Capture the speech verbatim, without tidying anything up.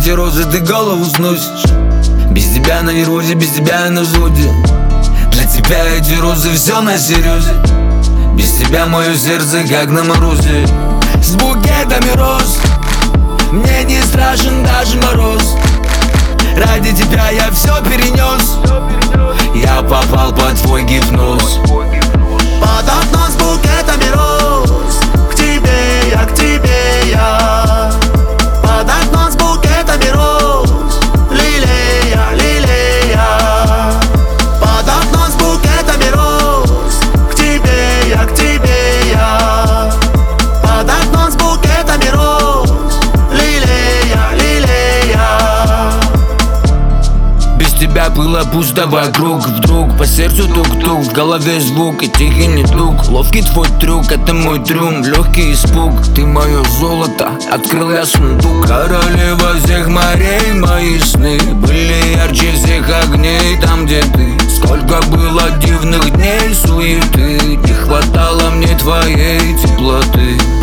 эти розы ты голову сносишь. Без тебя на нерозе, без тебя на взводе. Для тебя эти розы все на серьезе. Без тебя мое сердце как на морозе. С букетами роз мне не страшен даже мороз. Ради тебя я все перенес. Я попал под твой гипноз. Под окном с букетами роз. К тебе я, к тебе я. Под окном с букетами роз. Лилея, лилея. Под окном с букетами роз. К тебе я, к тебе я. Под окном с букетами роз. Лилея, лилея. Без тебя было пусто вокруг. Вдруг по сердцу тук-тук, в голове звук и тихий недуг. Ловкий твой трюк, это мой трюм, легкий испуг. Ты мое золото, открыл я сундук. Королева всех морей, мои сны были ярче всех огней там, где ты. Сколько было дивных дней суеты, не хватало мне твоей теплоты.